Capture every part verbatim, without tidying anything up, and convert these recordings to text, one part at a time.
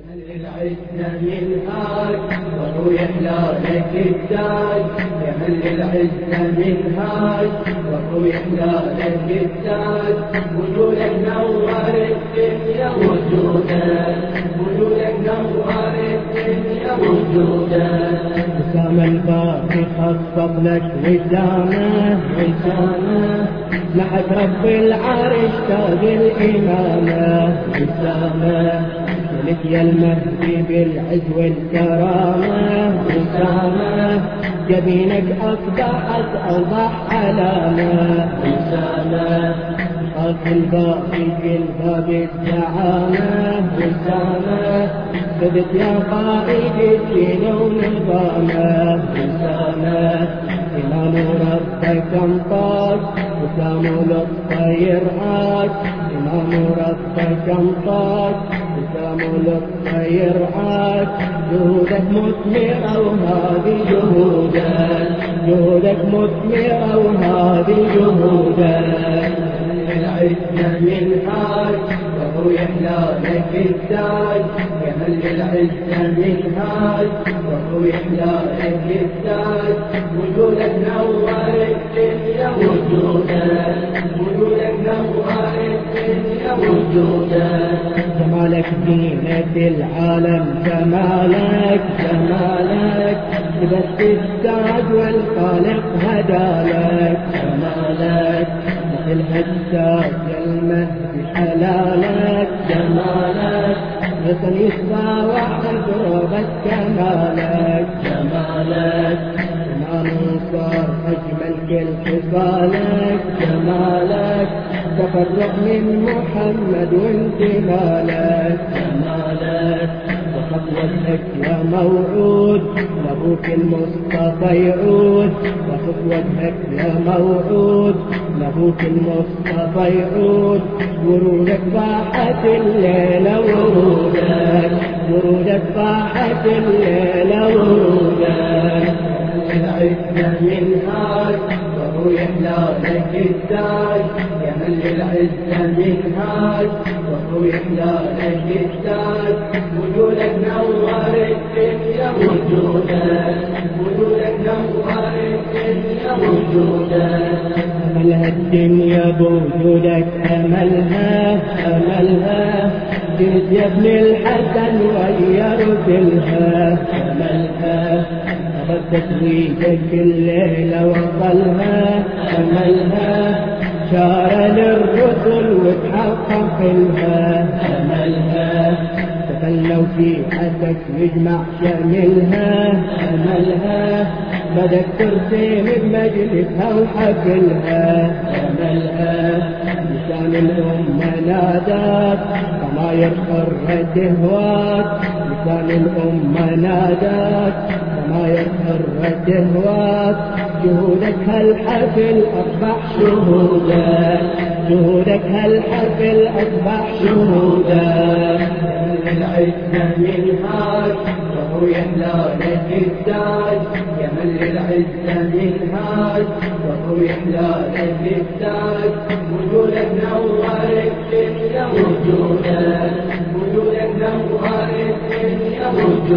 العزة منهاج وروح لك التاج، يا من العزة منهاج وروح لك التاج، وجودك نور الدنيا وجودك، وجودك نور الدنيا وجودك. وسام الباقي خصص لك وسامه وسامه، لحد رب العرش تاج الإمامة وسامه، لك يا المهدي بالعز والكرامة وسامة، جبينك أصبحت أوضح علامة وسامة، خاف الباقي قلبها بالزعامة وسامة، بدت يا قائد الدين ونظامه وسامة، إمام ربك انطاق وسام للطير عاد، إمام ربك انطاق وسام للطير عاد، جهودك مثمرة وهذه جهودك، جهودك مثمرة وهذه جهودك. العزة منهاج وهو يحلى لك التاج، يا من العزة منهاج وهو يحلى لك التاج، وجودك نور الدنيا وجودك، وجودك نور الدنيا وجودك. جمالك زينة العالم جمالك جمالك، لبست التاج والخالق هدالك جمالك، مثل هالتاج المهدي حلالك جمالك، مثل يسوى حضربك كمالك جمالك، إمام صار أجمل كل خصالك جمالك، تفرق من محمد وانت مالك جمالك، وخطوتك يا موعود لابوك المصطفى يعود، وخطوتك يا موعود لابوك المصطفى يعود، ورودك ضاحت الليلة ورودك، ورودك ضاحت الليلة ورودك. العزة منهاج وهو يحلى لك التاج، يا من العزة منهاج وهو يحلى لك التاج، وجودك نور الدنيا وجودك، وجودك نور الدنيا وجودك. أملها الدنيا بوجودك أملها أملها، جئت يا ابن الحسن غيرت لها أملها، أخذت تتويجك الليلة وصلها أملها، شار للرسل وتحقق لها أملها، تخلوا في حدك يجمع شاملها أملها، بدك ترسم بمجلسها وحفلها أملها، لسان الأمة ناداك ضماير حرة تهواك، لسان الأمة ناداك ضماير حرة تهواك، جهودك هالحفل أصبح شهودك، جهودك هالحفل أصبح شهودك. العزة منهاج وهو يحلى لك التاج، يا من العزة منهاج وهو يحلى لك التاج، وجودك نور الدنيا وجودك، وجودك نور الدنيا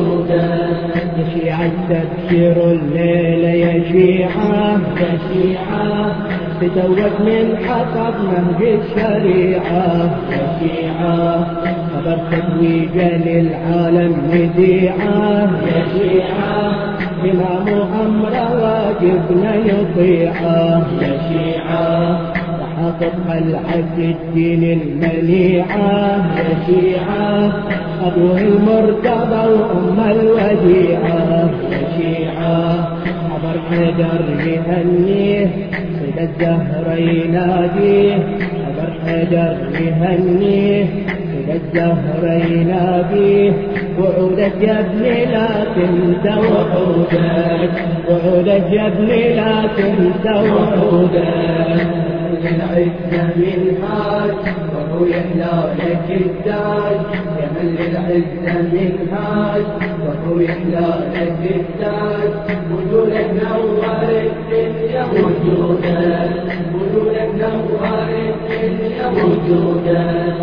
وجودك. يا شيعة تبشر الليلة يا شيعة يا شيعة، تزوج من حطب نهج الشريعة يا شيعة، خبر تتويجا للعالم مذيعة يا شيعة، إمام أمره واجبنا يطيعه يا شيعة، وحافظ قلعة الدين المنيعة يا شيعة، أبوه المرتضى وأم الوديعة يا شيعة، حضر حيدر يهنيه صيد الزهر يناديه، حضر حيدر يهنيه صيد الزهر يناديه، وعودك يا ابني لا تنسى وعودك، وعودك يا ابني لا تنسى وعودك. العزة منهاج وهو يحلى لك التاج، يا من العزة منهاج وهو يحلى لك التاج، وجودك نور الدنيا وجودك، وجودك نور الدنيا وجودك.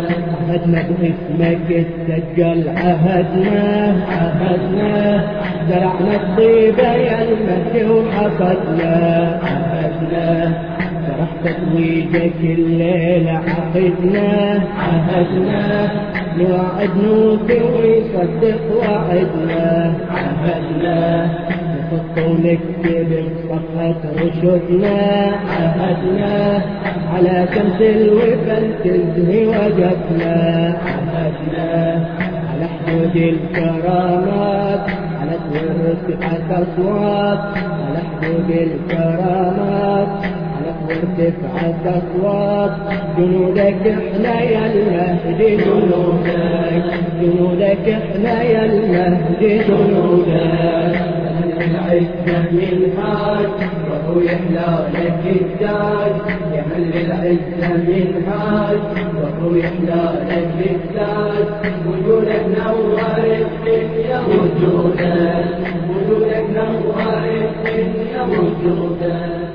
عهدنا باسمك تسجل عهدنا عهدنا زرعنا الطيبة يا المهدي وحفظنا عهدنا فرح تتويجك الليلة عقدنا عهدنا نوعد نوفي ويصدق وعدنا عهدنا نخط ونكتب بصفحة رشدنا عهدنا على شمس الوفا تزهي وجفنا عهدنا على حدود الكرامات على ارتفاع أصوات على حدود الكرامات ارتفعت أصوات جنودك احنا يا المهدي جنودك جنودك احنا يا المهدي جنودك العزة منهاج وهو يحلى لك التاج يا من للعزة منهاج وهو يحلى لك التاج وجودك نور الدنيا وجودك وجودك نور الدنيا وجودك